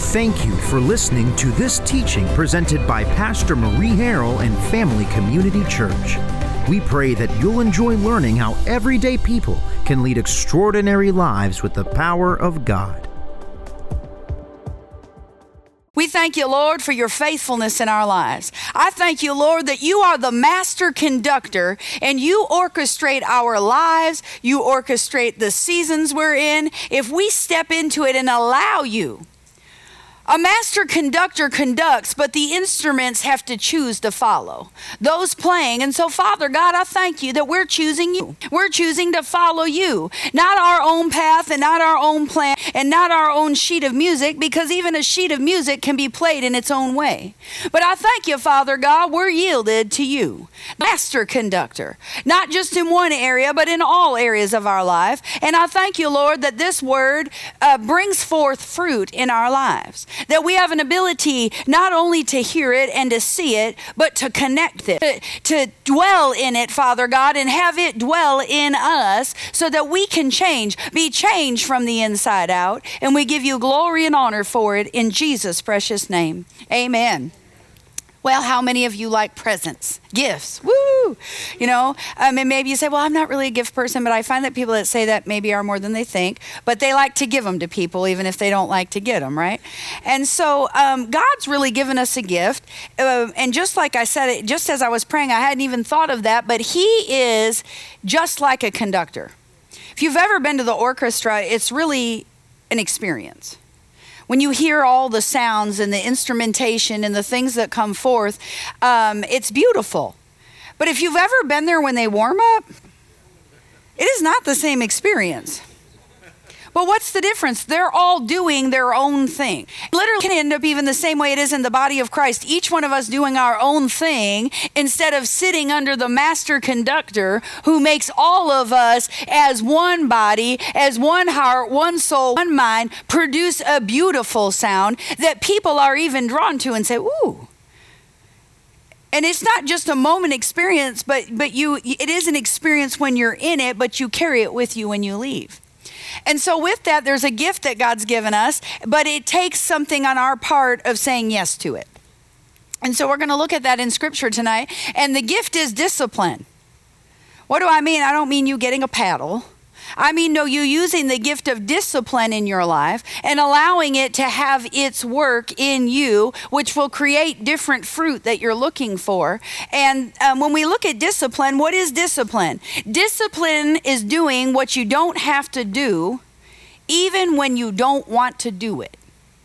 Thank you for listening to this teaching presented by Pastor Marie Harrell and Family Community Church. We pray that you'll enjoy learning how everyday people can lead extraordinary lives with the power of God. We thank you, Lord, for your faithfulness in our lives. I thank you, Lord, that you are the master conductor and you orchestrate our lives. You orchestrate the seasons we're in. If we step into it and allow you, a master conductor conducts, but the instruments have to choose to follow. Those playing. And so, Father God, I thank you that we're choosing you. We're choosing to follow you. Not our own path and not our own plan and not our own sheet of music, because even a sheet of music can be played in its own way. But I thank you, Father God, we're yielded to you. Master conductor. Not just in one area, but in all areas of our life. And I thank you, Lord, that this word brings forth fruit in our lives. That we have an ability not only to hear it and to see it, but to connect it, to dwell in it, Father God, and have it dwell in us so that we can change, be changed from the inside out. And we give you glory and honor for it in Jesus' precious name. Amen. Well, how many of you like presents, gifts? Woo! You know, and maybe you say, well, I'm not really a gift person, but I find that people that say that maybe are more than they think, but they like to give them to people even if they don't like to get them, right? And so God's really given us a gift. And just like I said, just as I was praying, I hadn't even thought of that, but he is just like a conductor. If you've ever been to the orchestra, it's really an experience. When you hear all the sounds and the instrumentation and the things that come forth, it's beautiful. But if you've ever been there when they warm up, it is not the same experience. But what's the difference? They're all doing their own thing. Literally can end up even the same way it is in the body of Christ. Each one of us doing our own thing instead of sitting under the master conductor who makes all of us as one body, as one heart, one soul, one mind, produce a beautiful sound that people are even drawn to and say, ooh. And it's not just a moment experience, but it is an experience when you're in it, but you carry it with you when you leave. And so with that, there's a gift that God's given us, but it takes something on our part of saying yes to it. And so we're going to look at that in Scripture tonight. And the gift is discipline. What do I mean? I don't mean you getting a paddle. I mean, no, you using the gift of discipline in your life and allowing it to have its work in you, which will create different fruit that you're looking for. And when we look at discipline, what is discipline? Discipline is doing what you don't have to do, even when you don't want to do it.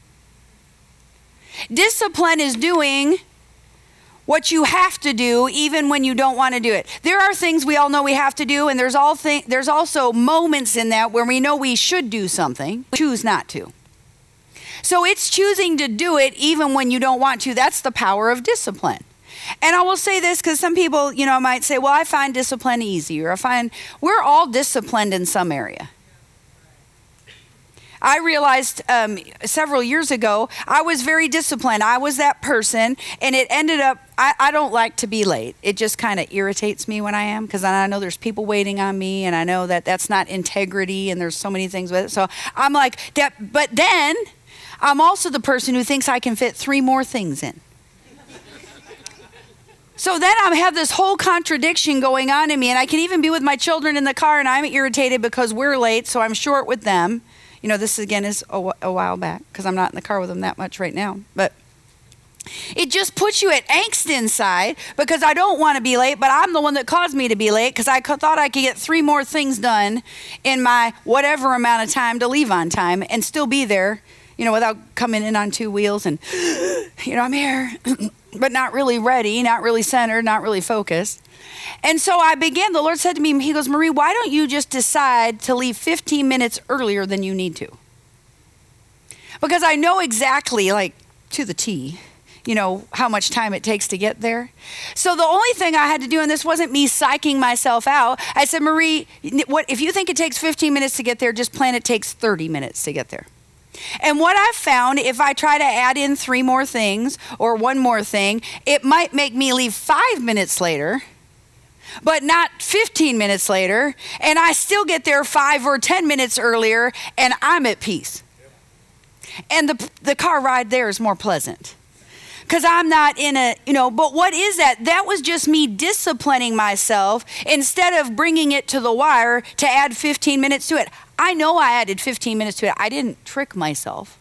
Discipline is doing what you have to do even when you don't want to do it. There are things we all know we have to do, and there's also moments in that where we know we should do something, we choose not to. So it's choosing to do it even when you don't want to. That's the power of discipline. And I will say this because some people, might say, well, I find discipline easy, or I find we're all disciplined in some area. I realized several years ago, I was very disciplined. I was that person, and it ended up, I don't like to be late. It just kind of irritates me when I am, because I know there's people waiting on me, and I know that that's not integrity, and there's so many things with it. So I'm like, that. But then I'm also the person who thinks I can fit 3 more things in. So then I have this whole contradiction going on in me, and I can even be with my children in the car, and I'm irritated because we're late, so I'm short with them. This again is a while back because I'm not in the car with them that much right now. But it just puts you at angst inside because I don't want to be late, but I'm the one that caused me to be late because I thought I could get 3 more things done in my whatever amount of time to leave on time and still be there, without coming in on 2 wheels and, I'm here, but not really ready, not really centered, not really focused. And so the Lord said to me, he goes, Marie, why don't you just decide to leave 15 minutes earlier than you need to? Because I know exactly, to the T, how much time it takes to get there. So the only thing I had to do, and this wasn't me psyching myself out, I said, Marie, if you think it takes 15 minutes to get there, just plan it takes 30 minutes to get there. And what I've found, if I try to add in 3 more things or 1 more thing, it might make me leave 5 minutes later, but not 15 minutes later, and I still get there 5 or 10 minutes earlier, and I'm at peace. And the car ride there is more pleasant. Because I'm not in a, but what is that? That was just me disciplining myself instead of bringing it to the wire to add 15 minutes to it. I know I added 15 minutes to it. I didn't trick myself.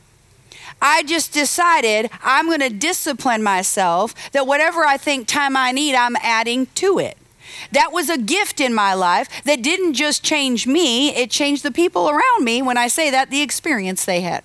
I just decided I'm going to discipline myself that whatever I think time I need, I'm adding to it. That was a gift in my life that didn't just change me, it changed the people around me. When I say that, the experience they had.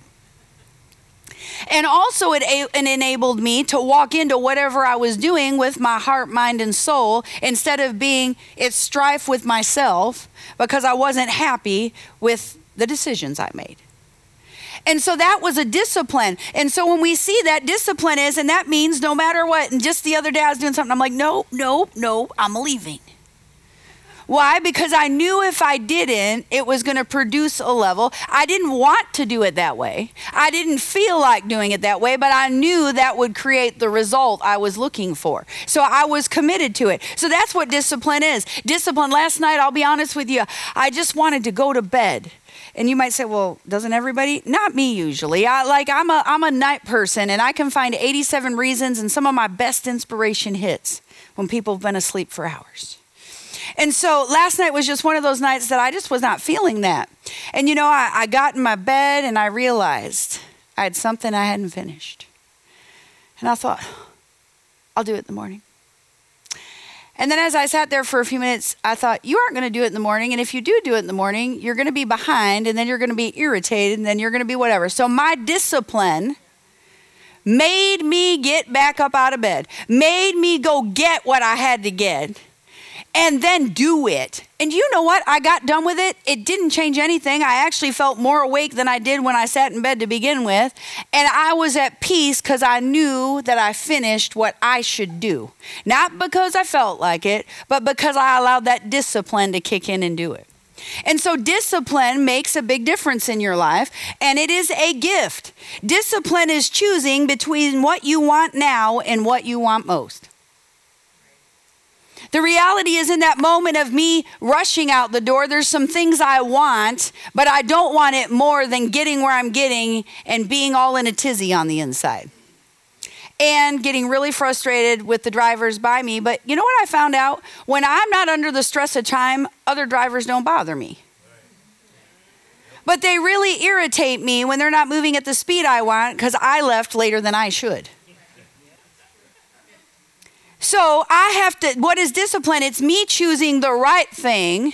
And also it enabled me to walk into whatever I was doing with my heart, mind, and soul instead of being at strife with myself because I wasn't happy with the decisions I made. And so that was a discipline. And so when we see that discipline is, and that means no matter what, and just the other day I was doing something, I'm like, no, I'm leaving. Why? Because I knew if I didn't, it was going to produce a level. I didn't want to do it that way. I didn't feel like doing it that way, but I knew that would create the result I was looking for. So I was committed to it. So that's what discipline is. Discipline, last night, I'll be honest with you, I just wanted to go to bed. And you might say, well, doesn't everybody? Not me usually. I'm a night person, and I can find 87 reasons, and some of my best inspiration hits when people have been asleep for hours. And so last night was just one of those nights that I just was not feeling that. And I got in my bed and I realized I had something I hadn't finished. And I thought, I'll do it in the morning. And then as I sat there for a few minutes, I thought, you aren't going to do it in the morning. And if you do it in the morning, you're going to be behind, and then you're going to be irritated, and then you're going to be whatever. So my discipline made me get back up out of bed, made me go get what I had to get. And then do it. And you know what? I got done with it. It didn't change anything. I actually felt more awake than I did when I sat in bed to begin with. And I was at peace because I knew that I finished what I should do. Not because I felt like it, but because I allowed that discipline to kick in and do it. And so discipline makes a big difference in your life, and it is a gift. Discipline is choosing between what you want now and what you want most. The reality is in that moment of me rushing out the door, there's some things I want, but I don't want it more than getting where I'm getting and being all in a tizzy on the inside. And getting really frustrated with the drivers by me. But you know what I found out? When I'm not under the stress of time, other drivers don't bother me. But they really irritate me when they're not moving at the speed I want because I left later than I should. So I have to, what is discipline? It's me choosing the right thing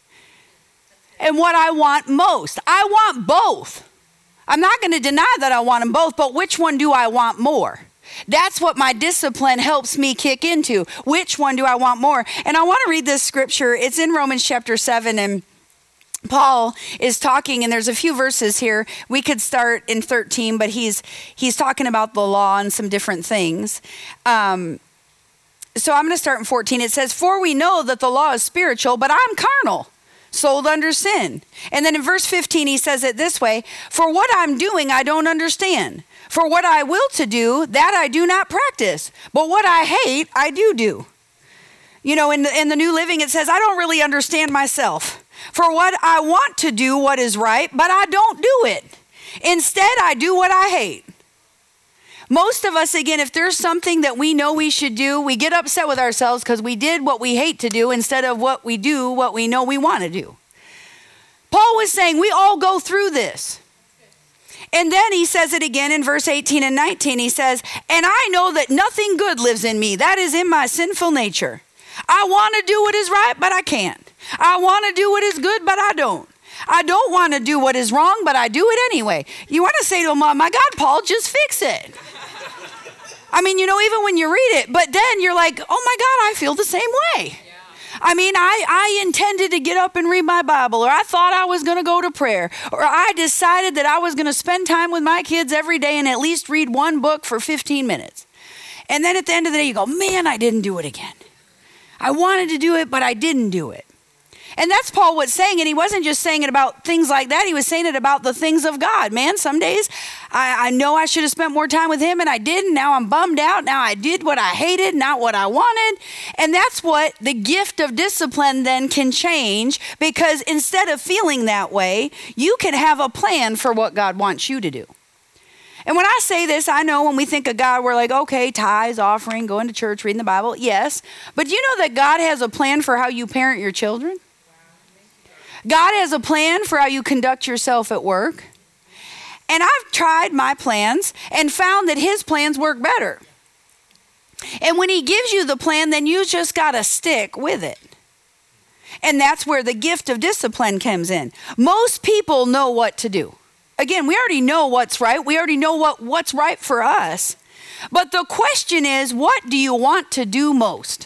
and what I want most. I want both. I'm not going to deny that I want them both, but which one do I want more? That's what my discipline helps me kick into. Which one do I want more? And I want to read this scripture. It's in Romans chapter 7, and Paul is talking, and there's a few verses here. We could start in 13, but he's talking about the law and some different things. So I'm going to start in 14. It says, for we know that the law is spiritual, but I'm carnal, sold under sin. And then in verse 15, he says it this way, for what I'm doing, I don't understand. For what I will to do, that I do not practice. But what I hate, I do. In the New Living, it says, I don't really understand myself. For what I want to do what is right, but I don't do it. Instead, I do what I hate. Most of us, again, if there's something that we know we should do, we get upset with ourselves because we did what we hate to do instead of what we do, what we know we want to do. Paul was saying we all go through this. And then he says it again in verse 18 and 19. He says, and I know that nothing good lives in me. That is in my sinful nature. I want to do what is right, but I can't. I want to do what is good, but I don't. I don't want to do what is wrong, but I do it anyway. You want to say to him, my God, Paul, just fix it. I mean, even when you read it, but then you're like, oh my God, I feel the same way. Yeah. I mean, I intended to get up and read my Bible, or I thought I was going to go to prayer, or I decided that I was going to spend time with my kids every day and at least read one book for 15 minutes. And then at the end of the day, you go, man, I didn't do it again. I wanted to do it, but I didn't do it. And that's Paul was saying, and he wasn't just saying it about things like that. He was saying it about the things of God. Man, some days I know I should have spent more time with him, and I didn't. Now I'm bummed out. Now I did what I hated, not what I wanted. And that's what the gift of discipline then can change, because instead of feeling that way, you can have a plan for what God wants you to do. And when I say this, I know when we think of God, we're like, okay, tithes, offering, going to church, reading the Bible. Yes. But do you know that God has a plan for how you parent your children? God has a plan for how you conduct yourself at work. And I've tried my plans and found that his plans work better. And when he gives you the plan, then you just got to stick with it. And that's where the gift of discipline comes in. Most people know what to do. Again, we already know what's right. We already know what's right for us. But the question is, what do you want to do most?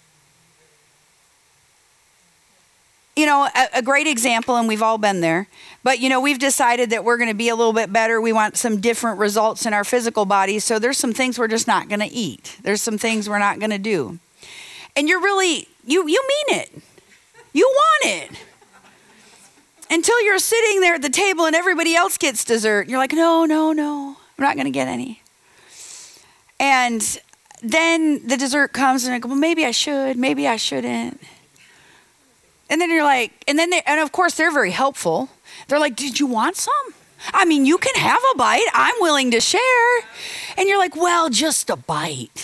You know, a great example, and we've all been there, but you know, we've decided that we're going to be a little bit better. We want some different results in our physical bodies. So there's some things we're just not going to eat. There's some things we're not going to do. And you're really, you mean it. You want it. Until you're sitting there at the table and everybody else gets dessert. You're like, no, I'm not going to get any. And then the dessert comes and I go, well, maybe I should, maybe I shouldn't. And then you're like, and of course they're very helpful. They're like, did you want some? I mean, you can have a bite. I'm willing to share. And you're like, well, just a bite.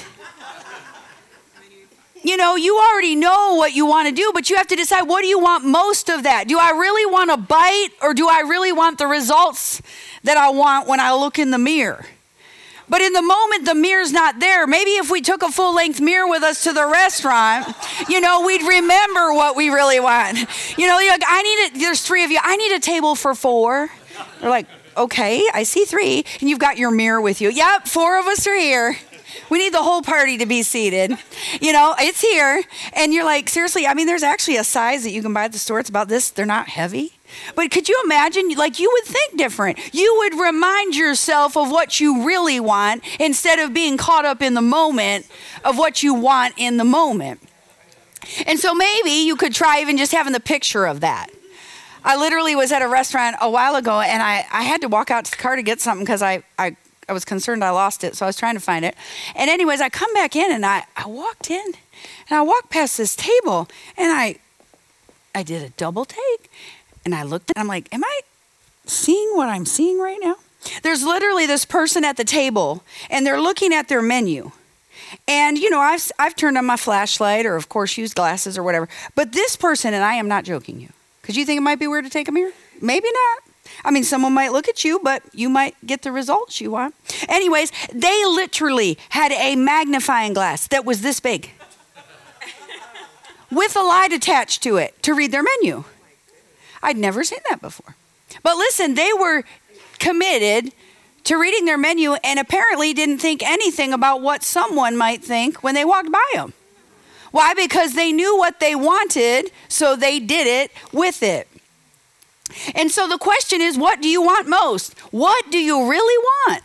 You know, you already know what you want to do, but you have to decide, what do you want most of that? Do I really want a bite, or do I really want the results that I want when I look in the mirror? But in the moment, the mirror's not there. Maybe if we took a full-length mirror with us to the restaurant, you know, we'd remember what we really want. You know, you're like, there's 3 of you. I need a table for 4. They're like, okay, I see 3. And you've got your mirror with you. Yep, 4 of us are here. We need the whole party to be seated. You know, it's here. And you're like, seriously, I mean, there's actually a size that you can buy at the store. It's about this. They're not heavy. But could you imagine, like, you would think different. You would remind yourself of what you really want instead of being caught up in the moment of what you want in the moment. And so maybe you could try even just having the picture of that. I literally was at a restaurant a while ago, and I had to walk out to the car to get something because I was concerned I lost it, so I was trying to find it. And anyways, I come back in, and I walked in, and I walked past this table, and I did a double take. And I looked and I'm like, am I seeing what I'm seeing right now? There's literally this person at the table and they're looking at their menu. And, you know, I've turned on my flashlight or, of course, used glasses or whatever. But this person, and I am not joking you, because you think it might be weird to take a mirror? Maybe not. I mean, someone might look at you, but you might get the results you want. Anyways, they literally had a magnifying glass that was this big with a light attached to it to read their menu. I'd never seen that before. But listen, they were committed to reading their menu and apparently didn't think anything about what someone might think when they walked by them. Why? Because they knew what they wanted, so they did it with it. And so the question is, what do you want most? What do you really want?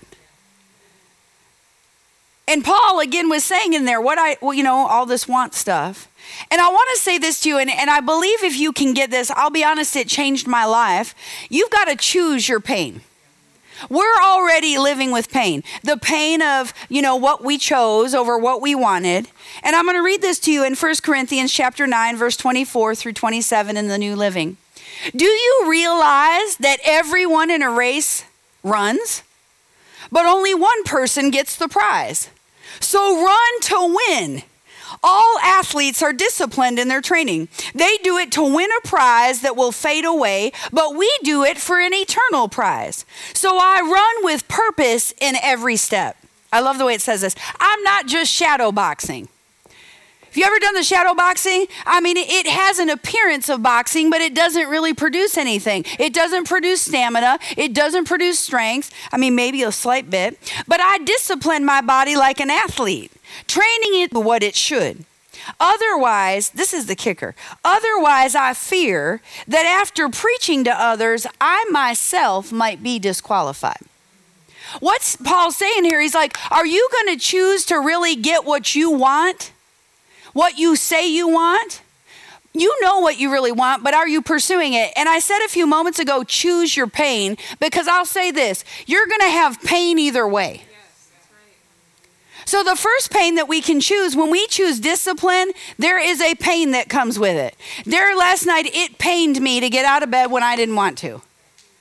And Paul, again, was saying in there, all this want stuff. And I want to say this to you, and I believe if you can get this, I'll be honest, it changed my life. You've got to choose your pain. We're already living with pain. The pain of, what we chose over what we wanted. And I'm going to read this to you in 1 Corinthians chapter 9, verse 24 through 27 in the New Living. Do you realize that everyone in a race runs, but only one person gets the prize? So run to win. All athletes are disciplined in their training. They do it to win a prize that will fade away, but we do it for an eternal prize. So I run with purpose in every step. I love the way it says this. I'm not just shadow boxing. Have you ever done the shadow boxing? I mean, it has an appearance of boxing, but it doesn't really produce anything. It doesn't produce stamina. It doesn't produce strength. I mean, maybe a slight bit. But I discipline my body like an athlete, training it to what it should. Otherwise, this is the kicker. Otherwise, I fear that after preaching to others, I myself might be disqualified. What's Paul saying here? He's like, are you going to choose to really get what you want? What you say you want? You know what you really want, but are you pursuing it? And I said a few moments ago, choose your pain, because I'll say this, you're going to have pain either way. Yes, that's right. So the first pain that we can choose, when we choose discipline, there is a pain that comes with it. Last night, it pained me to get out of bed when I didn't want to.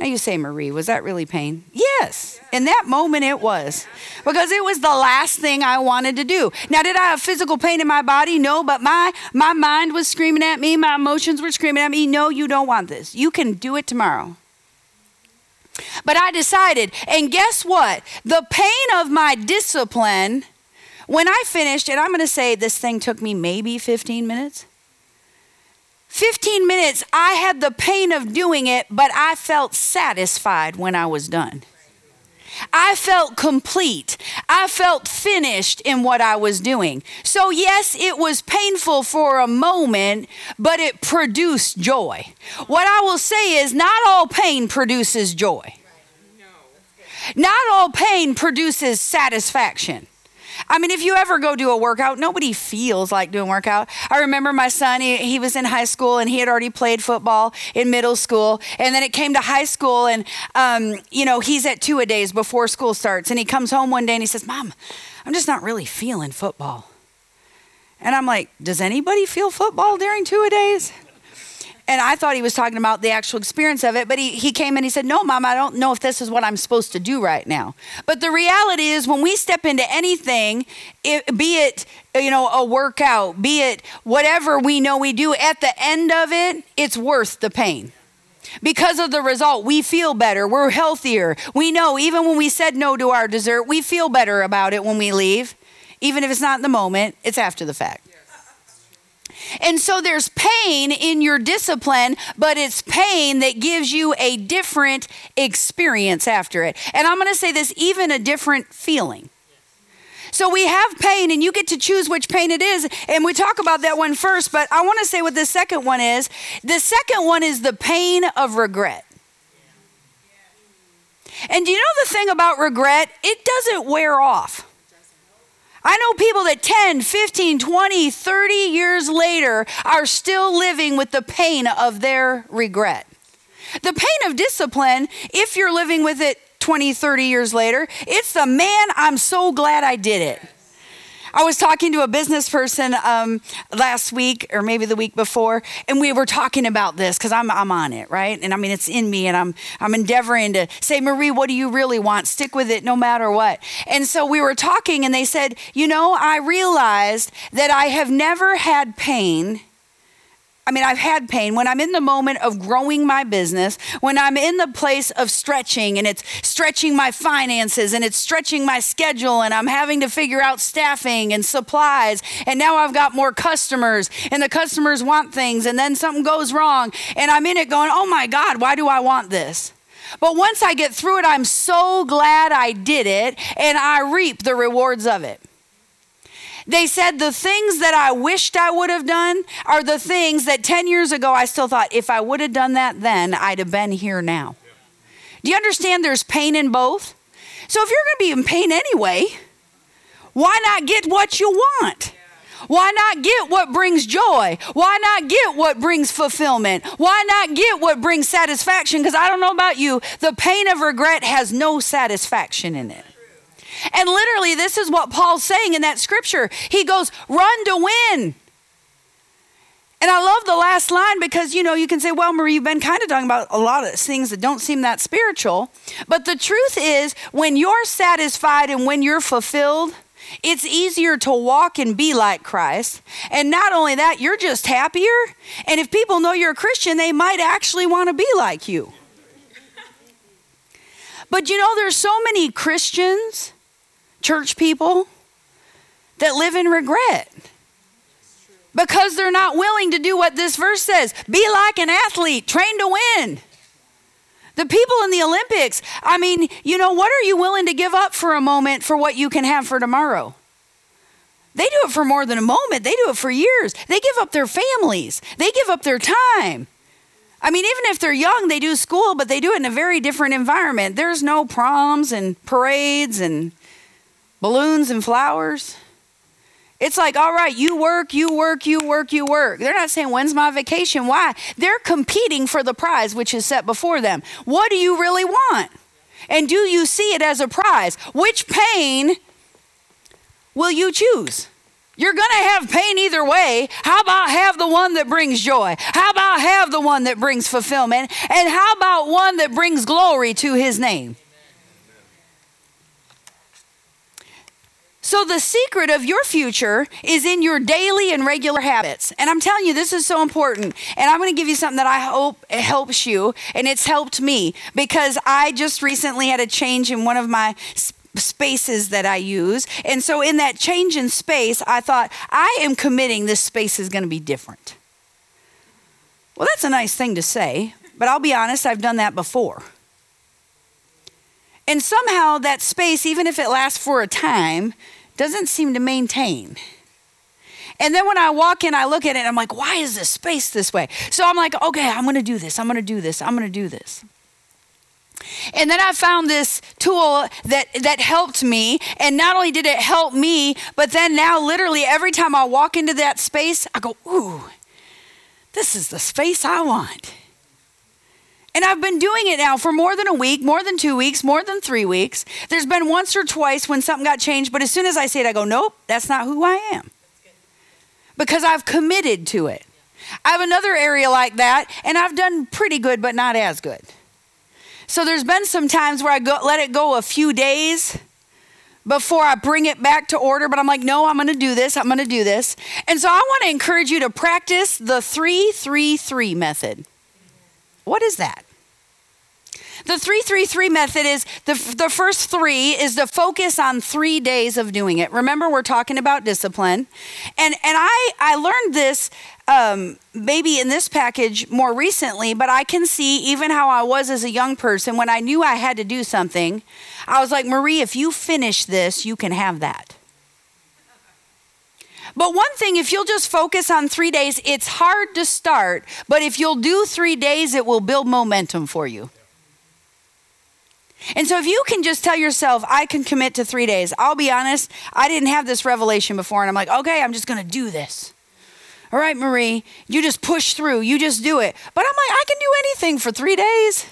Now you say, Marie, was that really pain? Yes. In that moment it was. Because it was the last thing I wanted to do. Now, did I have physical pain in my body? No, but my mind was screaming at me. My emotions were screaming at me. No, you don't want this. You can do it tomorrow. But I decided, and guess what? The pain of my discipline, when I finished, and I'm going to say this thing took me maybe 15 minutes. 15 minutes, I had the pain of doing it, but I felt satisfied when I was done. I felt complete. I felt finished in what I was doing. So yes, it was painful for a moment, but it produced joy. What I will say is not all pain produces joy. Not all pain produces satisfaction. I mean, if you ever go do a workout, nobody feels like doing workout. I remember my son, he was in high school and he had already played football in middle school. And then it came to high school and, he's at 2-a-days before school starts. And he comes home one day and he says, Mom, I'm just not really feeling football. And I'm like, does anybody feel football during 2-a-days? And I thought he was talking about the actual experience of it. But he came and he said, no, Mom, I don't know if this is what I'm supposed to do right now. But the reality is when we step into anything, be it, a workout, be it whatever we know we do, at the end of it, it's worth the pain. Because of the result, we feel better. We're healthier. We know even when we said no to our dessert, we feel better about it when we leave. Even if it's not in the moment, it's after the fact. And so there's pain in your discipline, but it's pain that gives you a different experience after it. And I'm going to say this, even a different feeling. So we have pain and you get to choose which pain it is. And we talk about that one first, but I want to say what the second one is. The second one is the pain of regret. And do you know the thing about regret? It doesn't wear off. I know people that 10, 15, 20, 30 years later are still living with the pain of their regret. The pain of discipline, if you're living with it 20, 30 years later, it's the man, I'm so glad I did it. I was talking to a business person last week or maybe the week before, and we were talking about this because I'm on it, right? And I mean, it's in me, and I'm endeavoring to say, Marie, what do you really want? Stick with it no matter what. And so we were talking, and they said, I realized that I have never had pain. I've had pain when I'm in the moment of growing my business, when I'm in the place of stretching and it's stretching my finances and it's stretching my schedule and I'm having to figure out staffing and supplies. And now I've got more customers and the customers want things and then something goes wrong and I'm in it going, oh my God, why do I want this? But once I get through it, I'm so glad I did it and I reap the rewards of it. They said the things that I wished I would have done are the things that 10 years ago I still thought, if I would have done that then, I'd have been here now. Do you understand there's pain in both? So if you're going to be in pain anyway, why not get what you want? Why not get what brings joy? Why not get what brings fulfillment? Why not get what brings satisfaction? Because I don't know about you, the pain of regret has no satisfaction in it. And literally, this is what Paul's saying in that scripture. He goes, run to win. And I love the last line because, you can say, well, Marie, you've been kind of talking about a lot of things that don't seem that spiritual. But the truth is, when you're satisfied and when you're fulfilled, it's easier to walk and be like Christ. And not only that, you're just happier. And if people know you're a Christian, they might actually want to be like you. But there's so many Christians, church people, that live in regret because they're not willing to do what this verse says. Be like an athlete, train to win. The people in the Olympics, what are you willing to give up for a moment for what you can have for tomorrow? They do it for more than a moment. They do it for years. They give up their families. They give up their time. Even if they're young, they do school, but they do it in a very different environment. There's no proms and parades and balloons and flowers. It's like, all right, you work, you work, you work, you work. They're not saying, when's my vacation? Why? They're competing for the prize which is set before them. What do you really want? And do you see it as a prize? Which pain will you choose? You're going to have pain either way. How about have the one that brings joy? How about have the one that brings fulfillment? And how about one that brings glory to his name? So the secret of your future is in your daily and regular habits. And I'm telling you, this is so important. And I'm going to give you something that I hope it helps you. And it's helped me because I just recently had a change in one of my spaces that I use. And so in that change in space, I thought, I am committing this space is going to be different. Well, that's a nice thing to say, but I'll be honest, I've done that before. And somehow that space, even if it lasts for a time, doesn't seem to maintain. And then when I walk in, I look at it and I'm like, why is this space this way? So I'm like, okay, I'm going to do this. I'm going to do this. I'm going to do this. And then I found this tool that helped me. And not only did it help me, but then now literally every time I walk into that space, I go, ooh, this is the space I want. And I've been doing it now for more than a week, more than 2 weeks, more than 3 weeks. There's been once or twice when something got changed, but as soon as I say it, I go, nope, that's not who I am. Because I've committed to it. I have another area like that, and I've done pretty good, but not as good. So there's been some times where I let it go a few days before I bring it back to order, but I'm like, no, I'm going to do this. I'm going to do this. And so I want to encourage you to practice the 3-3-3 method. What is that? The 3-3-3 method is the first 3 is the focus on 3 days of doing it. Remember, we're talking about discipline. And I learned this maybe in this package more recently, but I can see even how I was as a young person when I knew I had to do something. I was like, Marie, if you finish this, you can have that. But one thing, if you'll just focus on 3 days, it's hard to start, but if you'll do 3 days, it will build momentum for you. And so if you can just tell yourself, I can commit to 3 days. I'll be honest, I didn't have this revelation before, and I'm like, okay, I'm just going to do this. All right, Marie, you just push through. You just do it. But I'm like, I can do anything for 3 days.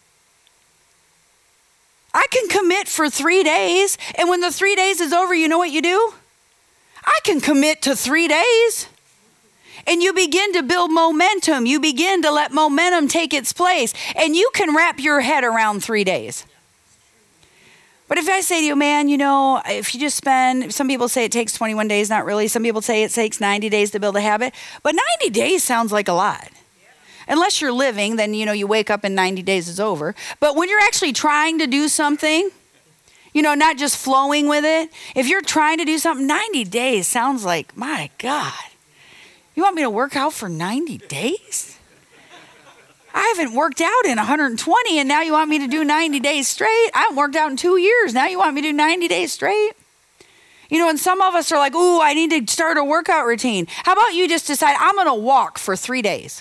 I can commit for 3 days, and when the 3 days is over, you know what you do? I can commit to 3 days. And you begin to build momentum. You begin to let momentum take its place. And you can wrap your head around 3 days. But if I say to you, man, you know, if you just spend, some people say it takes 21 days, not really. Some people say it takes 90 days to build a habit. But 90 days sounds like a lot. Unless you're living, then, you know, you wake up and 90 days is over. But when you're actually trying to do something, you know, not just flowing with it. If you're trying to do something, 90 days sounds like, my God, you want me to work out for 90 days? I haven't worked out in 120 and now you want me to do 90 days straight? I haven't worked out in 2 years. Now you want me to do 90 days straight? You know, and some of us are like, ooh, I need to start a workout routine. How about you just decide, I'm going to walk for 3 days?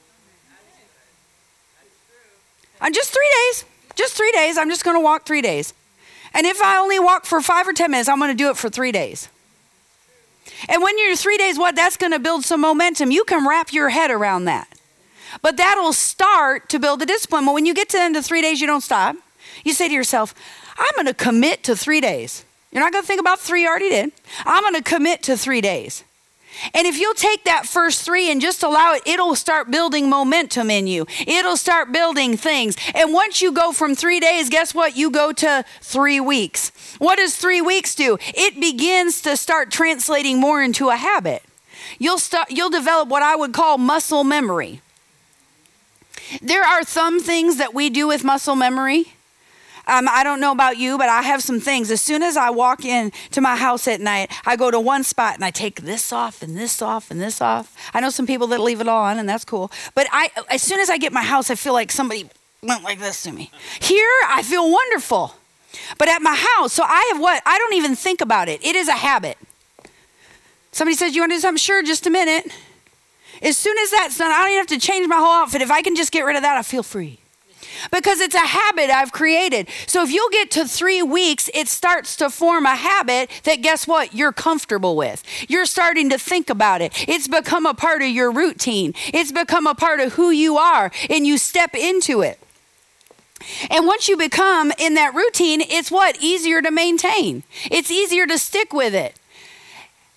Just 3 days. Just 3 days. I'm just going to walk 3 days. And if I only walk for 5 or 10 minutes, I'm going to do it for 3 days. And when you're 3 days, that's going to build some momentum. You can wrap your head around that. But that'll start to build a discipline. But when you get to the end of 3 days, you don't stop. You say to yourself, I'm going to commit to 3 days. You're not going to think about 3 you already did. I'm going to commit to 3 days. And if you'll take that first 3 and just allow it, it'll start building momentum in you. It'll start building things. And once you go from 3 days, guess what? You go to 3 weeks. What does 3 weeks do? It begins to start translating more into a habit. You'll develop what I would call muscle memory. There are some things that we do with muscle memory. I don't know about you, but I have some things. As soon as I walk in to my house at night, I go to one spot and I take this off and this off and this off. I know some people that leave it all on, and that's cool. But as soon as I get my house, I feel like somebody went like this to me. Here, I feel wonderful. But at my house, so I have what? I don't even think about it. It is a habit. Somebody says, you want to do something? Sure, just a minute. As soon as that's done, I don't even have to change my whole outfit. If I can just get rid of that, I feel free. Because it's a habit I've created. So if you'll get to 3 weeks, it starts to form a habit that, guess what, you're comfortable with. You're starting to think about it. It's become a part of your routine. It's become a part of who you are, and you step into it. And once you become in that routine, it's what? Easier to maintain. It's easier to stick with it.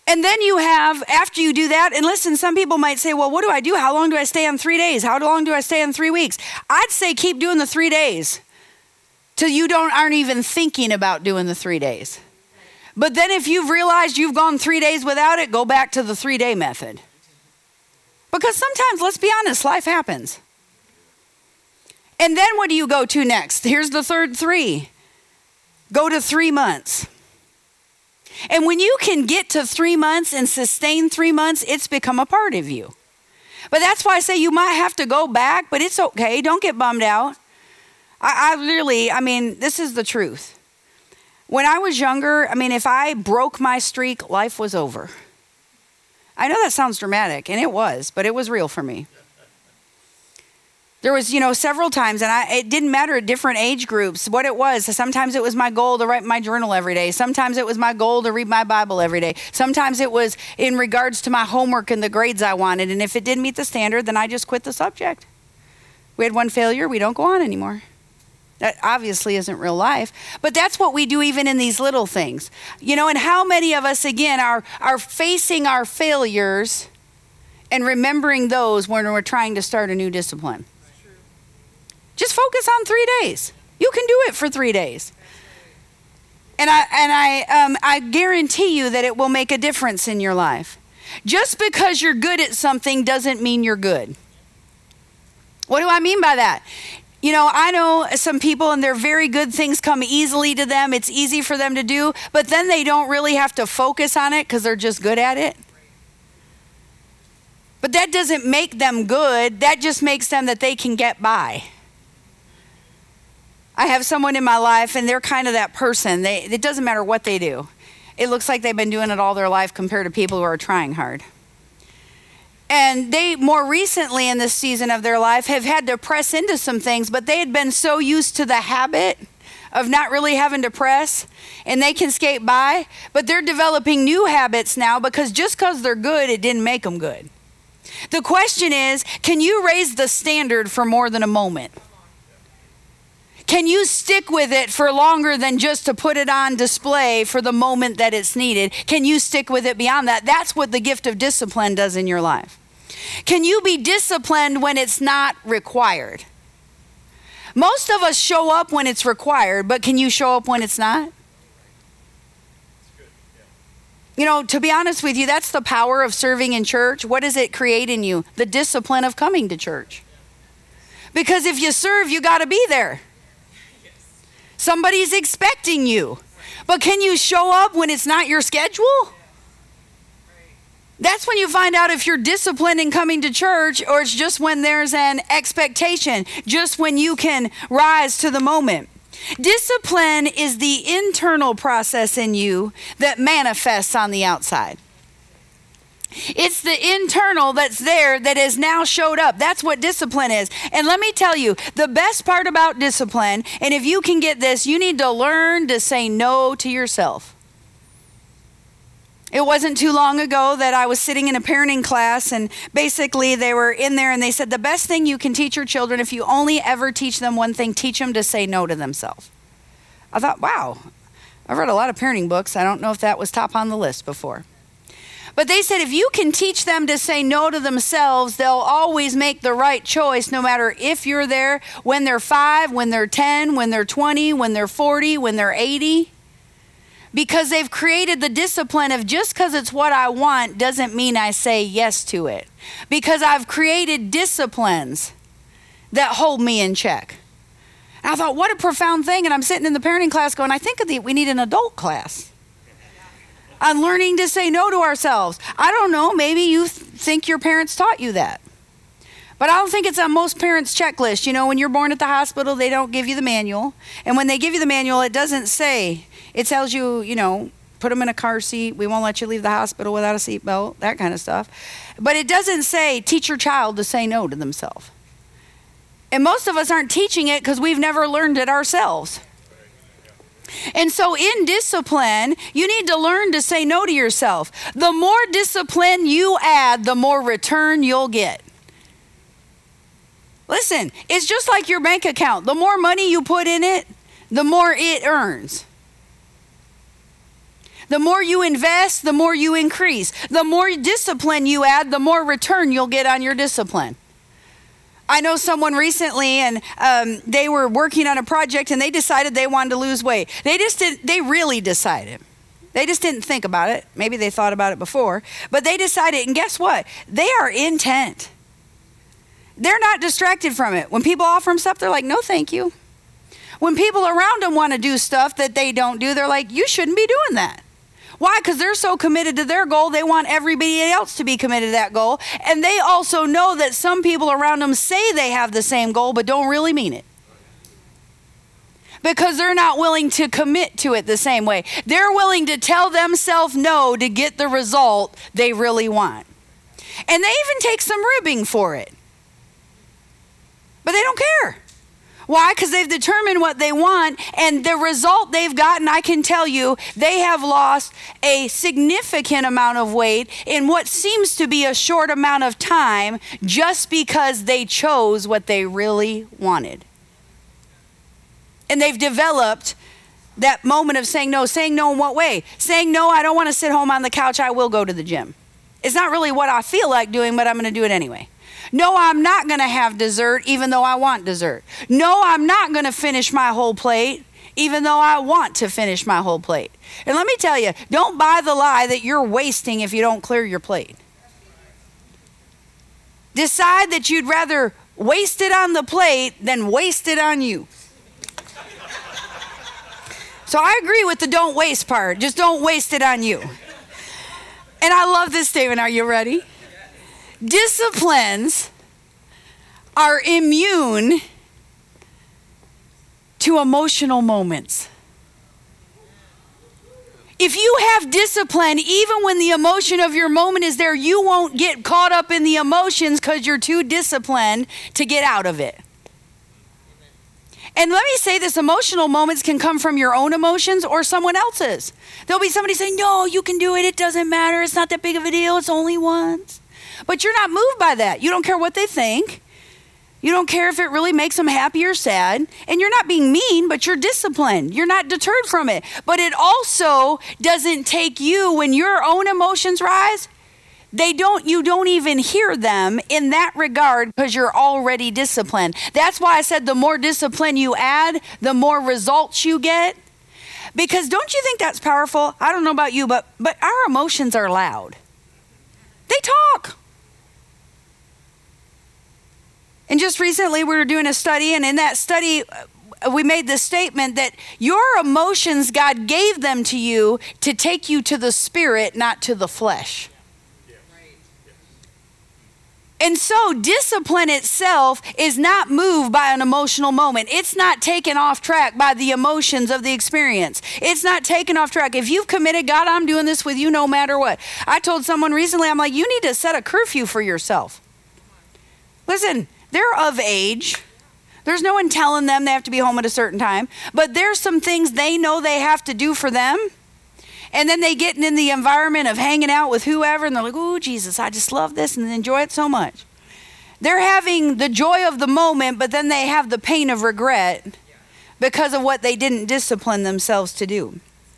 And then you have, after you do that, and listen, some people might say, well, what do I do? How long do I stay on 3 days? How long do I stay on 3 weeks? I'd say keep doing the 3 days till you aren't even thinking about doing the 3 days. But then if you've realized you've gone 3 days without it, go back to the 3-day method. Because sometimes, let's be honest, life happens. And then what do you go to next? Here's the third 3. Go to 3 months. And when you can get to 3 months and sustain 3 months, it's become a part of you. But that's why I say you might have to go back, but it's okay. Don't get bummed out. I mean, this is the truth. When I was younger, if I broke my streak, life was over. I know that sounds dramatic, and it was, but it was real for me. There was, several times, and it didn't matter at different age groups what it was. Sometimes it was my goal to write my journal every day. Sometimes it was my goal to read my Bible every day. Sometimes it was in regards to my homework and the grades I wanted. And if it didn't meet the standard, then I just quit the subject. We had one failure, we don't go on anymore. That obviously isn't real life. But that's what we do even in these little things. And how many of us, again, are facing our failures and remembering those when we're trying to start a new discipline? Just focus on 3 days. You can do it for 3 days. And I guarantee you that it will make a difference in your life. Just because you're good at something doesn't mean you're good. What do I mean by that? I know some people and they're very good, things come easily to them. It's easy for them to do, but then they don't really have to focus on it because they're just good at it. But that doesn't make them good. That just makes them that they can get by. I have someone in my life and they're kind of that person. It doesn't matter what they do. It looks like they've been doing it all their life compared to people who are trying hard. And they more recently in this season of their life have had to press into some things, but they had been so used to the habit of not really having to press, and they can skate by, but they're developing new habits now because just because they're good, it didn't make them good. The question is, can you raise the standard for more than a moment? Can you stick with it for longer than just to put it on display for the moment that it's needed? Can you stick with it beyond that? That's what the gift of discipline does in your life. Can you be disciplined when it's not required? Most of us show up when it's required, but can you show up when it's not? To be honest with you, that's the power of serving in church. What does it create in you? The discipline of coming to church. Because if you serve, you got to be there. Somebody's expecting you. But can you show up when it's not your schedule? That's when you find out if you're disciplined in coming to church or it's just when there's an expectation, just when you can rise to the moment. Discipline is the internal process in you that manifests on the outside. It's the internal that's there that has now showed up. That's what discipline is. And let me tell you, the best part about discipline, and if you can get this, you need to learn to say no to yourself. It wasn't too long ago that I was sitting in a parenting class, and basically they were in there and they said the best thing you can teach your children, if you only ever teach them one thing, teach them to say no to themselves. I thought, wow, I've read a lot of parenting books. I don't know if that was top on the list before. But they said if you can teach them to say no to themselves, they'll always make the right choice no matter if you're there when they're 5, when they're 10, when they're 20, when they're 40, when they're 80. Because they've created the discipline of just because it's what I want doesn't mean I say yes to it. Because I've created disciplines that hold me in check. And I thought, what a profound thing. And I'm sitting in the parenting class going, I think we need an adult class on learning to say no to ourselves. I don't know, maybe you think your parents taught you that. But I don't think it's on most parents' checklist. When you're born at the hospital, they don't give you the manual. And when they give you the manual, it doesn't say, it tells you, put them in a car seat. We won't let you leave the hospital without a seatbelt, that kind of stuff. But it doesn't say, teach your child to say no to themselves. And most of us aren't teaching it because we've never learned it ourselves. And so in discipline, you need to learn to say no to yourself. The more discipline you add, the more return you'll get. Listen, it's just like your bank account. The more money you put in it, the more it earns. The more you invest, the more you increase. The more discipline you add, the more return you'll get on your discipline. I know someone recently, and they were working on a project, and they decided they wanted to lose weight. They really decided. They just didn't think about it. Maybe they thought about it before, but they decided, and guess what? They are intent. They're not distracted from it. When people offer them stuff, they're like, no, thank you. When people around them want to do stuff that they don't do, they're like, you shouldn't be doing that. Why? Because they're so committed to their goal, they want everybody else to be committed to that goal. And they also know that some people around them say they have the same goal, but don't really mean it. Because they're not willing to commit to it the same way. They're willing to tell themselves no to get the result they really want. And they even take some ribbing for it. But they don't care. Why? Because they've determined what they want, and the result they've gotten, I can tell you, they have lost a significant amount of weight in what seems to be a short amount of time just because they chose what they really wanted. And they've developed that moment of saying no. Saying no in what way? Saying no, I don't want to sit home on the couch, I will go to the gym. It's not really what I feel like doing, but I'm going to do it anyway. No, I'm not going to have dessert even though I want dessert. No, I'm not going to finish my whole plate even though I want to finish my whole plate. And let me tell you, don't buy the lie that you're wasting if you don't clear your plate. Decide that you'd rather waste it on the plate than waste it on you. So I agree with the don't waste part. Just don't waste it on you. And I love this statement. Are you ready? Disciplines are immune to emotional moments. If you have discipline, even when the emotion of your moment is there, you won't get caught up in the emotions because you're too disciplined to get out of it. And let me say this, emotional moments can come from your own emotions or someone else's. There'll be somebody saying, no, you can do it. It doesn't matter. It's not that big of a deal. It's only once. But you're not moved by that. You don't care what they think. You don't care if it really makes them happy or sad. And you're not being mean, but you're disciplined. You're not deterred from it. But it also doesn't take you, when your own emotions rise, you don't even hear them in that regard because you're already disciplined. That's why I said the more discipline you add, the more results you get. Because don't you think that's powerful? I don't know about you, but our emotions are loud. They talk. And just recently we were doing a study, and in that study we made the statement that your emotions, God gave them to you to take you to the spirit, not to the flesh. And so discipline itself is not moved by an emotional moment. It's not taken off track by the emotions of the experience. It's not taken off track. If you've committed, God, I'm doing this with you no matter what. I told someone recently, I'm like, you need to set a curfew for yourself. Listen, they're of age. There's no one telling them they have to be home at a certain time. But there's some things they know they have to do for them. And then they get in the environment of hanging out with whoever, and they're like, oh, Jesus, I just love this and enjoy it so much. They're having the joy of the moment, but then they have the pain of regret because of what they didn't discipline themselves to do.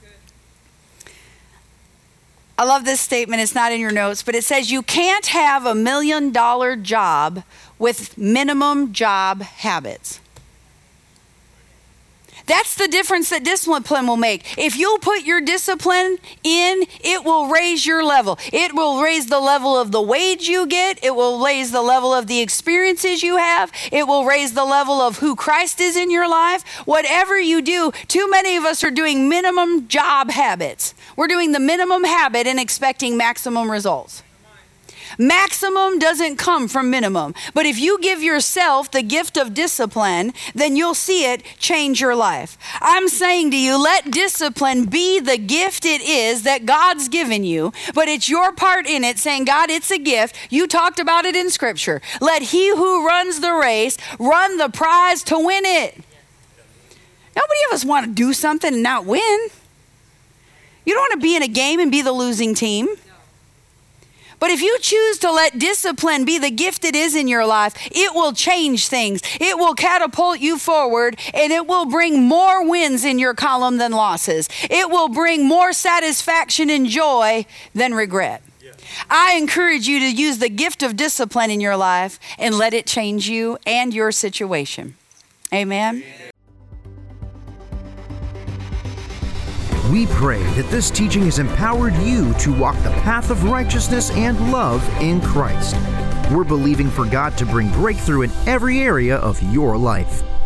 I love this statement. It's not in your notes, but it says you can't have $1 million job with minimum job habits. That's the difference that discipline will make. If you'll put your discipline in, it will raise your level. It will raise the level of the wage you get. It will raise the level of the experiences you have. It will raise the level of who Christ is in your life. Whatever you do, too many of us are doing minimum job habits. We're doing the minimum habit and expecting maximum results. Maximum doesn't come from minimum. But if you give yourself the gift of discipline, then you'll see it change your life. I'm saying to you, let discipline be the gift it is that God's given you, but it's your part in it saying, God, it's a gift. You talked about it in Scripture. Let he who runs the race run the prize to win it. Nobody of us want to do something and not win. You don't want to be in a game and be the losing team. But if you choose to let discipline be the gift it is in your life, it will change things. It will catapult you forward, and it will bring more wins in your column than losses. It will bring more satisfaction and joy than regret. I encourage you to use the gift of discipline in your life and let it change you and your situation. Amen. We pray that this teaching has empowered you to walk the path of righteousness and love in Christ. We're believing for God to bring breakthrough in every area of your life.